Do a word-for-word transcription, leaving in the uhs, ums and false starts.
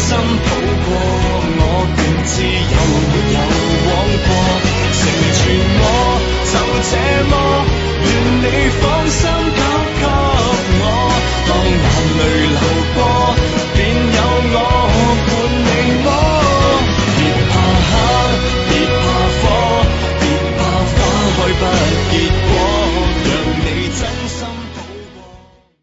心抱過，我便知有沒有枉過，成全我就這麼願你放心